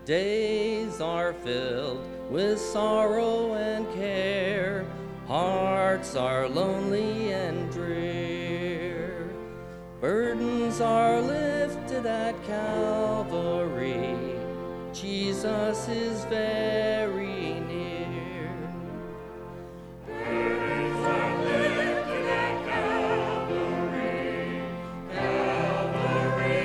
Days are filled with sorrow and care. Hearts are lonely and drear. Burdens are lifted at Calvary. Jesus is very near. Burdens are lifted at Calvary. Calvary,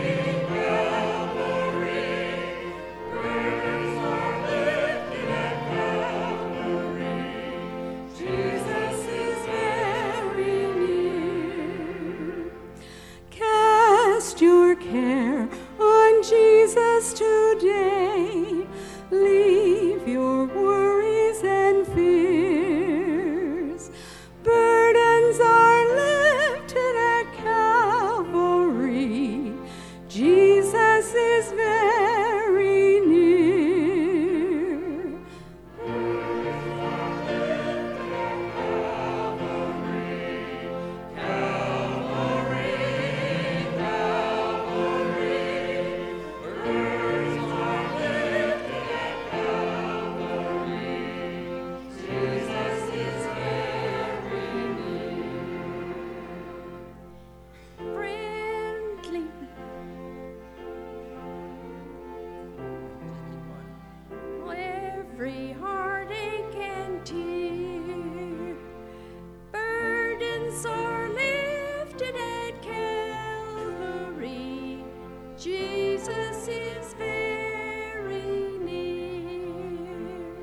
Calvary. Burdens are lifted at Calvary. Jesus is very near. Cast your care on Jesus today. Leave your worries and fears. Burdens are lifted at Calvary. Jesus is very near. Burdens are lifted at Calvary. Calvary, Calvary. Burdens are lifted at Calvary. Jesus is very near. Friendly. Every heartache and tear. Burdens are lifted at Calvary. Jesus is very near.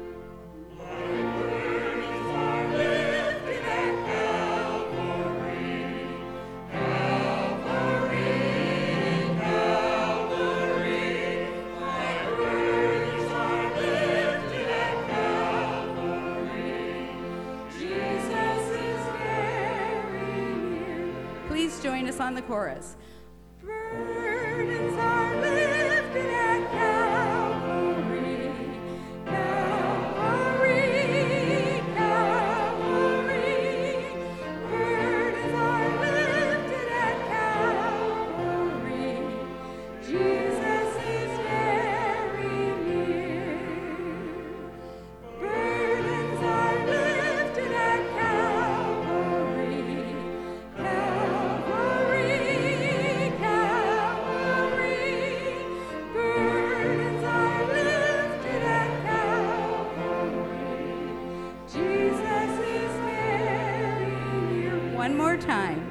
Burdens are lifted at Calvary. Calvary, Calvary. My burdens are lifted at Calvary. Jesus is very near. Please join us on the chorus. Burdens are lifted at Calvary. Calvary, Calvary. Burdens are lifted at Calvary. Jesus is very near. Burdens are lifted at Calvary. Calvary, Calvary. Burdens are lifted at Calvary. Jesus is very near. One more time.